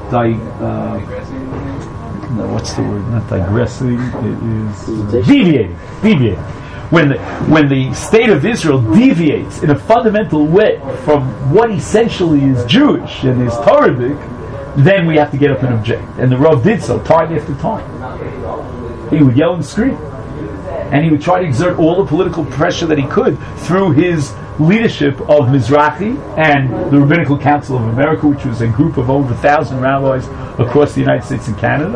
no, what's the word? Not digressing. It is deviating. Deviating. When the state of Israel deviates in a fundamental way from what essentially is Jewish and is Torahic, then we have to get up and object. And the Rav did so time after time. He would yell and scream, and he would try to exert all the political pressure that he could through his leadership of Mizrahi and the Rabbinical Council of America, which was a group of over 1,000 rabbis across the United States and Canada,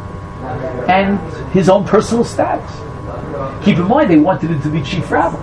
and his own personal status. Keep in mind, they wanted him to be chief rabbi.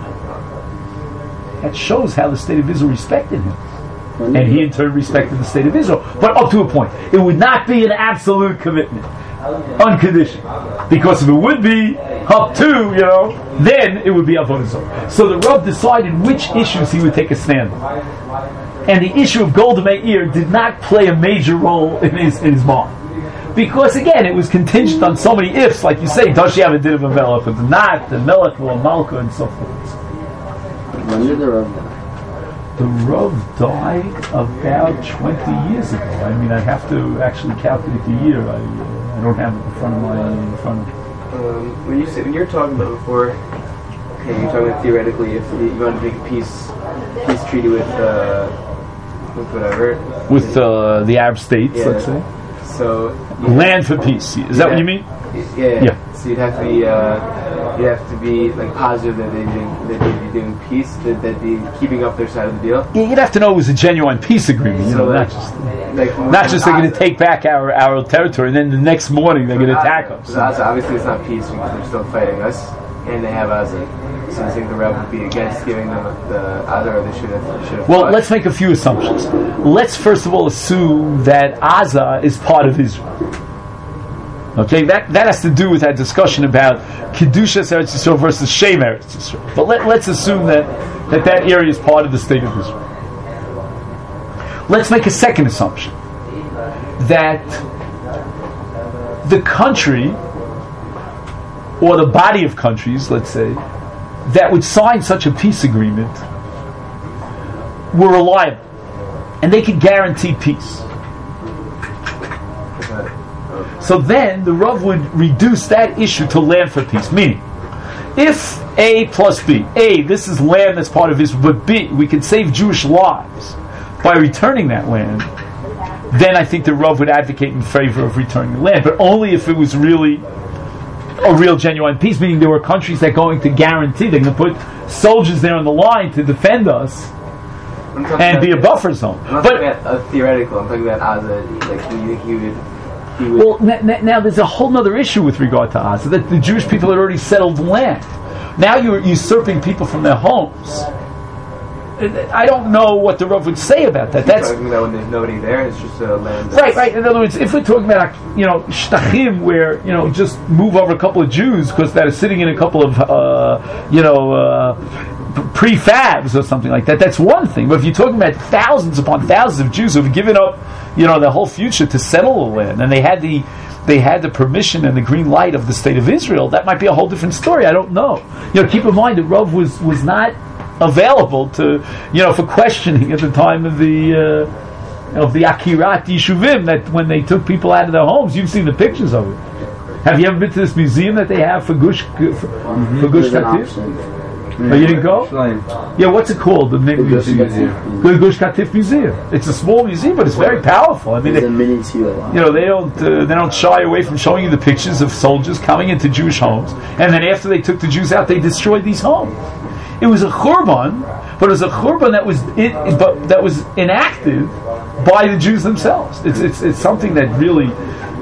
That shows how the state of Israel respected him, and he in turn respected the state of Israel, but up to a point. It would not be an absolute commitment, unconditional, because if it would be up to, then it would be avodah zarah. So the Rav decided which issues he would take a stand on, and the issue of Golda Meir did not play a major role in his mind, because again it was contingent on so many ifs, like you say, does she have a din of a melech or not, the melech or malka and so forth. When did the Rav die? The Rav died about 20 years ago. I mean, I have to actually calculate the year. I don't have it in front of me. When you're talking about before, you're talking about theoretically if you want to make a peace treaty with whatever. With the Arab states, let's say. So land for peace. Is that what you mean? Yeah. So you'd have to be like positive that they'd be doing peace, that they'd be keeping up their side of the deal. You'd have to know it was a genuine peace agreement. Not just they're going to take back our territory, and then the next morning they're going to attack us. So obviously it's not peace because they're still fighting us, and they have Gaza. So I think the Rebbe would be against giving them the Gaza, or they should have. Well, let's make a few assumptions. Let's first of all assume that Gaza is part of Israel. Okay, that has to do with that discussion about Kedushas Eretz Yisrael versus Shem Eretz Yisrael. But let's assume that area is part of the state of Israel. Let's make a second assumption, that the country, or the body of countries, let's say, that would sign such a peace agreement were reliable, and they could guarantee peace. So then the Rav would reduce that issue to land for peace. Meaning, if A plus B, A, this is land that's part of Israel, but B, we can save Jewish lives by returning that land, then I think the Rav would advocate in favor of returning the land, but only if it was really a real genuine peace, meaning there were countries that are going to guarantee, they're going to put soldiers there on the line to defend us and be a buffer zone. I'm not talking about theoretical, I'm talking about Gaza, like he would. Well, now there's a whole other issue with regard to Gaza, that the Jewish people had already settled the land. Now you're usurping people from their homes. I don't know what the Rav would say about that. That's talking about when there's nobody there, it's just a land. Right. In other words, if we're talking about shtachim, where just move over a couple of Jews because that are sitting in a couple of prefabs or something like that, that's one thing. But if you're talking about thousands upon thousands of Jews who have given up, their whole future to settle the land, and they had the permission and the green light of the state of Israel, that might be a whole different story. I don't know. Keep in mind that Rav was not available to for questioning at the time of the Akirat Yishuvim, that when they took people out of their homes. You've seen the pictures of it. Have you ever been to this museum that they have for Gush Katif? Oh, you didn't go? Yeah, what's it called? The name of the museum? Gush Katif Museum. It's a small museum, but it's very powerful. I mean, they don't shy away from showing you the pictures of soldiers coming into Jewish homes, and then after they took the Jews out, they destroyed these homes. It was a churban, but it was a churban that was enacted by the Jews themselves. It's something that really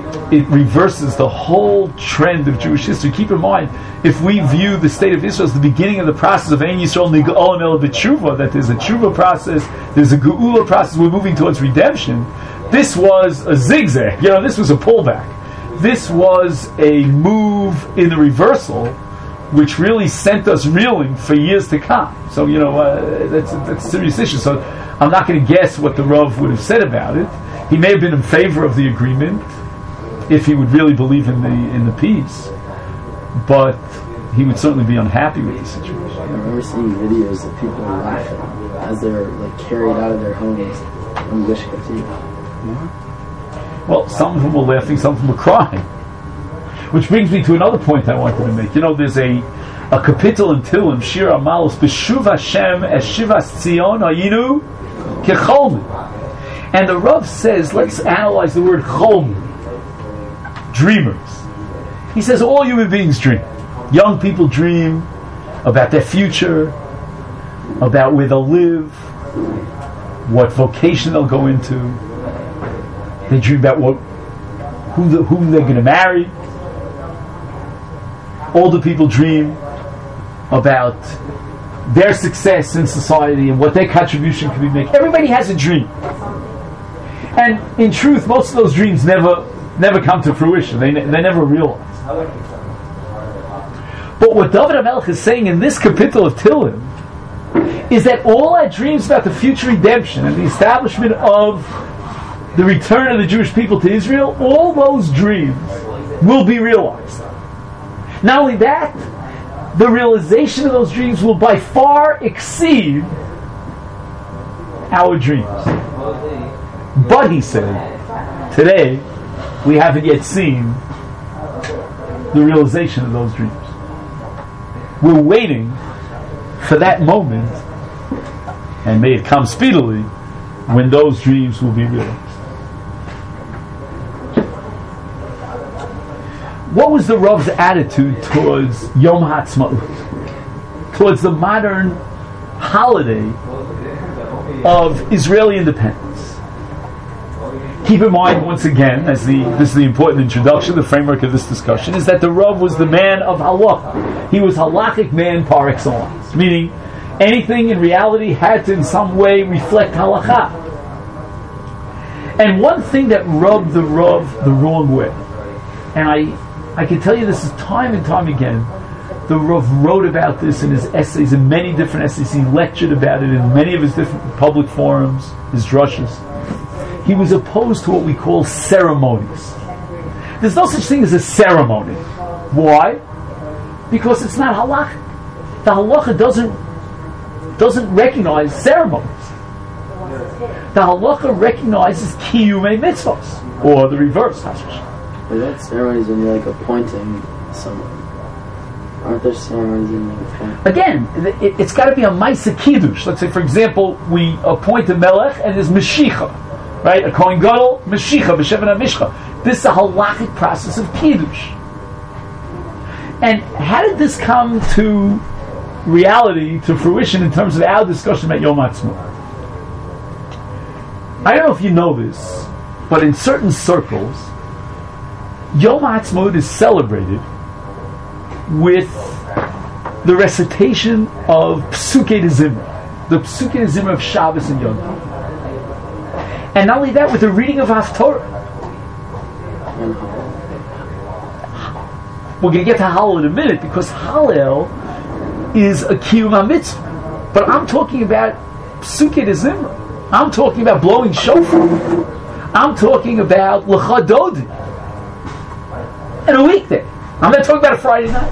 it reverses the whole trend of Jewish history. Keep in mind, if we view the state of Israel as the beginning of the process of Ein Yisrael Niga'olim El B'Tshuva, that there's a Tshuva process, there's a Geula process, we're moving towards redemption, this was a zigzag. This was a pullback. This was a move in the reversal, which really sent us reeling for years to come. So, that's a serious issue. So, I'm not going to guess what the Rav would have said about it. He may have been in favor of the agreement, if he would really believe in the peace, but he would certainly be unhappy with the situation. I remember seeing videos of people laughing as they're carried out of their homes in Gush Katif. Well, some of them were laughing, some of them were crying. Which brings me to another point I wanted to make. There's a kapitel in Tehillim, Shir Amalos, B'shuv Hashem es Shivas Tzion Hayinu Kecholmin. And the Rav says, let's analyze the word Cholmin. Dreamers. He says all human beings dream. Young people dream about their future, about where they'll live, what vocation they'll go into. They dream about whom they're going to marry. Older people dream about their success in society and what their contribution can be made. Everybody has a dream. And in truth, most of those dreams never come to fruition. They never realize. But what David HaMelech is saying in this kapitel of Tehillim is that all our dreams about the future redemption and the establishment of the return of the Jewish people to Israel, all those dreams will be realized. Not only that, the realization of those dreams will by far exceed our dreams. But he said, today we haven't yet seen the realization of those dreams. We're waiting for that moment, and may it come speedily, when those dreams will be realized. What was the Rav's attitude towards Yom HaAtzmaut, towards the modern holiday of Israeli independence? Keep in mind, once again, this is the important introduction, the framework of this discussion, is that the Rav was the man of halacha. He was halachic man par excellence, meaning anything in reality had to in some way reflect halacha. And one thing that rubbed the Rav the wrong way, and I can tell you this is time and time again, the Rav wrote about this in his essays, in many different essays. He lectured about it in many of his different public forums, his drushes. He was opposed to what we call ceremonies. There's no such thing as a ceremony. Why? Because it's not halacha. The halacha doesn't recognize ceremonies. The halacha recognizes kiyumei mitzvahs, or the reverse. But that ceremonies when you're appointing someone. Aren't there ceremonies in appointing? Again, it's got to be a ma'aseh kiddush. Let's say, for example, we appoint a melech and there's meshicha. Right? A Kohen Gadol, Meshicha, B'Sheven HaMishcha. This is a halachic process of Kiddush. And how did this come to reality, to fruition, in terms of our discussion about Yom HaAtzmaut? I don't know if you know this, but in certain circles, Yom HaAtzmaut is celebrated with the recitation of Psukei D'Zimra, the Psukei D'Zimra of Shabbos and Yom Tov. And not only that, with the reading of Haftorah. We're going to get to Hallel in a minute, because Hallel is a Kiyum HaMitzvah. But I'm talking about Psukei D'Zimra. I'm talking about blowing shofar. I'm talking about L'cha Dodi. And a weekday. I'm not talking about a Friday night.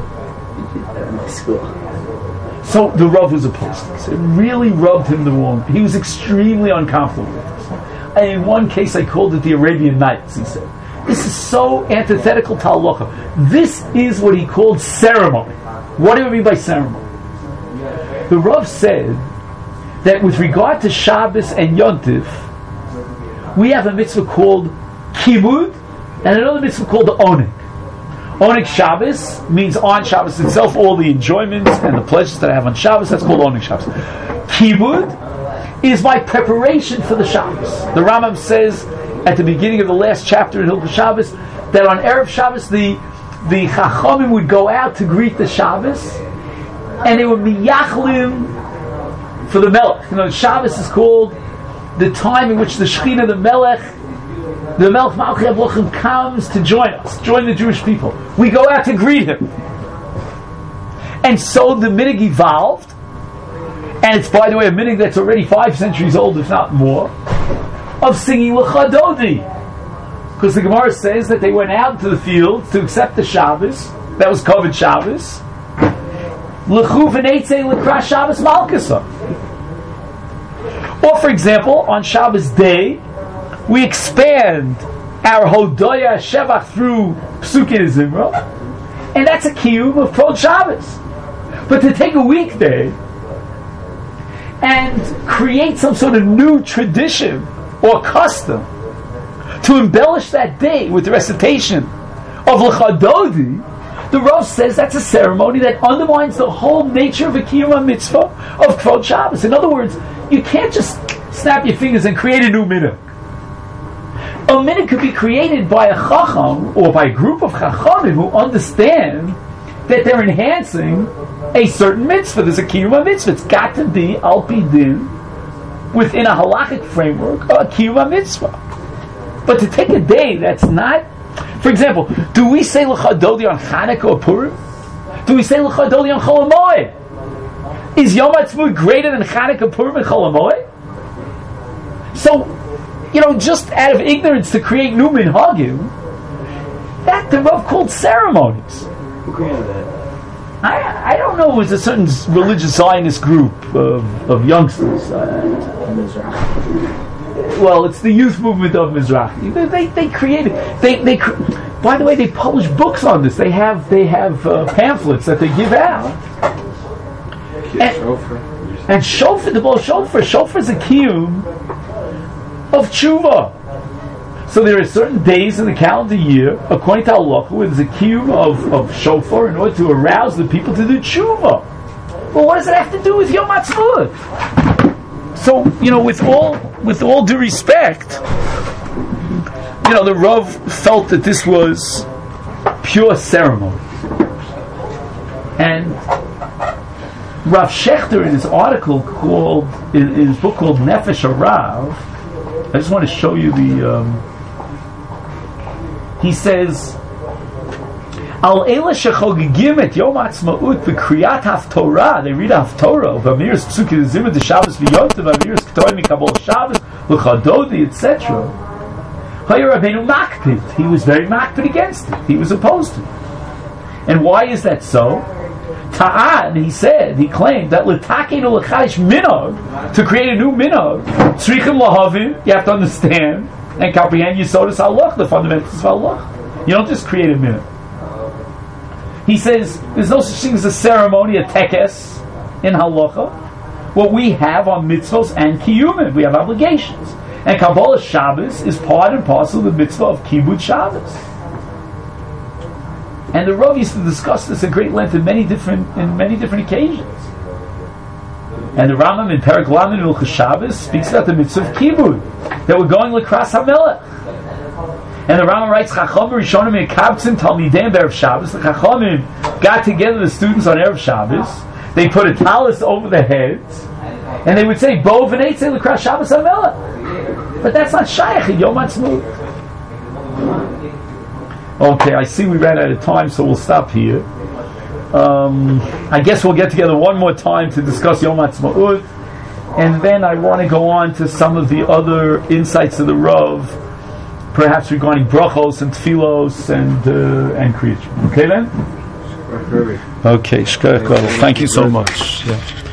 So the Rav was opposed to this. It really rubbed him the wrong. He was extremely uncomfortable with this. And in one case I called it the Arabian Nights, he said. This is so antithetical to halacha. This is what he called ceremony. What do you mean by ceremony? The Rav said that with regard to Shabbos and Yontif, we have a mitzvah called Kibud and another mitzvah called Oneg. Oneg Shabbos means on Shabbos itself, all the enjoyments and the pleasures that I have on Shabbos, that's called Oneg Shabbos. Kibud is my preparation for the Shabbos. The Rambam says at the beginning of the last chapter in Hilchos Shabbos, that on Erev Shabbos the Chachamim would go out to greet the Shabbos, and they would be yachlim for the Melech. Shabbos is called the time in which the Shekhinah, the Melech Malchei Avlochim, comes to join us, join the Jewish people. We go out to greet him. And so the minhag evolved, and it's, by the way, a minhag that's already 5 centuries old, if not more, of singing Lecha Dodi. Because the Gemara says that they went out to the field to accept the Shabbos. That was Koved Shabbos. Lechu v'neitzei l'kras Shabbos Malkasa. Or, for example, on Shabbos day, we expand our Hodoya Shevach through Psukei Zimra, and that's a kiyum of Kvod Shabbos. But to take a weekday and create some sort of new tradition or custom to embellish that day with the recitation of Lecha Dodi, the Rav says that's a ceremony that undermines the whole nature of a kiyum mitzvah of Kvod Shabbos. In other words, you can't just snap your fingers and create a new minhag. A minhag could be created by a chacham or by a group of chachamim who understand that they're enhancing a certain mitzvah. There's a kiyum mitzvah. It's got to be al pi din, within a halachic framework, a kiyum mitzvah. But to take a day that's not, for example, do we say Lecha Dodi on Chanukah or Purim? Do we say Lecha Dodi on Chol HaMoed? Is Yom HaTzmaut greater than Chanukah, Purim, and Chol HaMoed? So, just out of ignorance to create new minhagim, that the Rav called ceremonies. Who created that? I don't know. It was a certain religious Zionist group of youngsters. Well, it's the youth movement of Mizrahi. They created. By the way, they publish books on this. They have pamphlets that they give out. And shofar, the shofar is a kiyum of tshuva. So there are certain days in the calendar year, according to halacha, where there's a kiyum of shofar in order to arouse the people to do tshuva. Well, what does it have to do with Yom HaTzmaut? So, with all due respect, the Rav felt that this was pure ceremony. And Rav Shechter, in his article in his book called Nefesh HaRav, I just want to show you he says, Al Eila Shechogigim et Yom HaTzmaut b'kriyat Haftorah, they read Haftorah, v'amiris Psukei Zimra de Shabbos v'yontav, v'amiris K'toim mikabol Shabbos, Lecha Dodi, etc. Hayar Rabbeinu makpid, he was very makpid against it, he was opposed to it. And why is that so? Ta'ad, he claimed that l'takeinu l'chadish minhag, to create a new minhag, tzrichim lahavin, you have to understand and comprehend Yisodos Halach, the fundamentals of Halach. You don't just create a minhag. He says there's no such thing as a ceremony, a tekes in halacha. What we have are mitzvos and kiyumim. We have obligations, and Kabbalah Shabbos is part and parcel of the mitzvah of Kibbutz Shabbos. And the Rav used to discuss this at great length in many different occasions. And the Rambam in Perek Lamed in Hilchos Shabbos speaks about the mitzvah of Kibbutz, that we're going l'kras HaMelech. And the Rambam writes, Chachamim Rishonim Yekabtzin Talmideim B'Erev Shabbos. The Chachamim got together the students on Erev Shabbos. They put a talis over their heads, and they would say, Bo v'neitzei l'kras Shabbos HaMelech. But that's not Shaykh in Yom HaTzmaut. Okay, I see we ran out of time, so we'll stop here. I guess we'll get together one more time to discuss Yom HaTzmaut, and then I want to go on to some of the other insights of the Rav, perhaps regarding brachos and tfilos and kriyat. Okay then? Okay, thank you so much. Yeah.